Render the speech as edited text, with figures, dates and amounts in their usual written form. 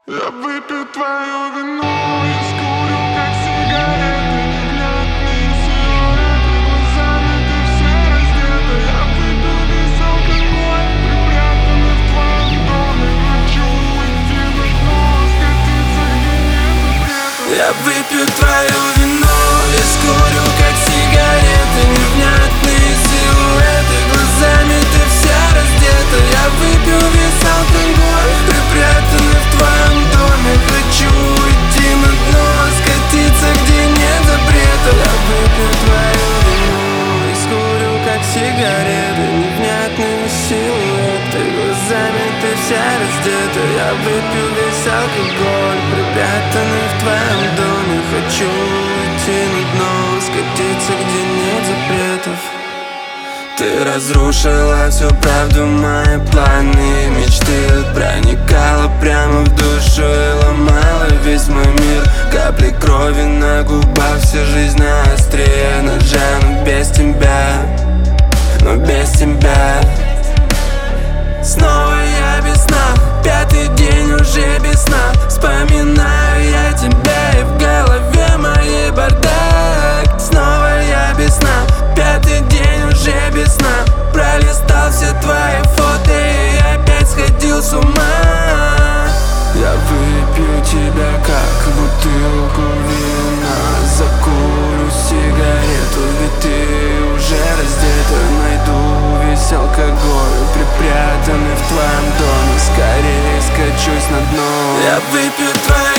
Я выпью твою вину и скурю, как сигареты. Невнятные сигареты, глазами ты вся раздета. Я выпью весь алкоголь, припрятанный в твоем доме. Хочу уйти на дно, скатиться, где нет запретов. Я выпью твою вину и скурю, как сигареты. Невнятные силуэты, глазами ты вся раздета. Я выпью весь алкоголь, припрятанный в твоем доме. Хочу уйти на дно, скатиться, где нет запрета. Я выпью твою вину и скурю, как сигареты. Невнятные силуэты, глазами ты вся раздета. Я выпью весь алкоголь, припрятанный в твоем доме. Хочу уйти на дно, скатиться, где нет запретов. Ты разрушила всю правду, мои планы и мечты. Проникала прямо в душу и ломала весь мой мир. Капли крови на губах, вся жизнь на острие ножа. Но без тебя, но без тебя. Снова я без сна, пятый день уже без сна. Вспоминаю я тебя, и в голове моей бардак. Снова я без сна, пятый день уже без сна. Пролистал все твои фото, и опять сходил с ума. Я выпью тебя, как бутылку вина. Закурю сигарету, ведь ты уже раздета. Найду весь алкоголь, припрятанный в твоем доме. Скорее скачусь на дно. Я выпью твои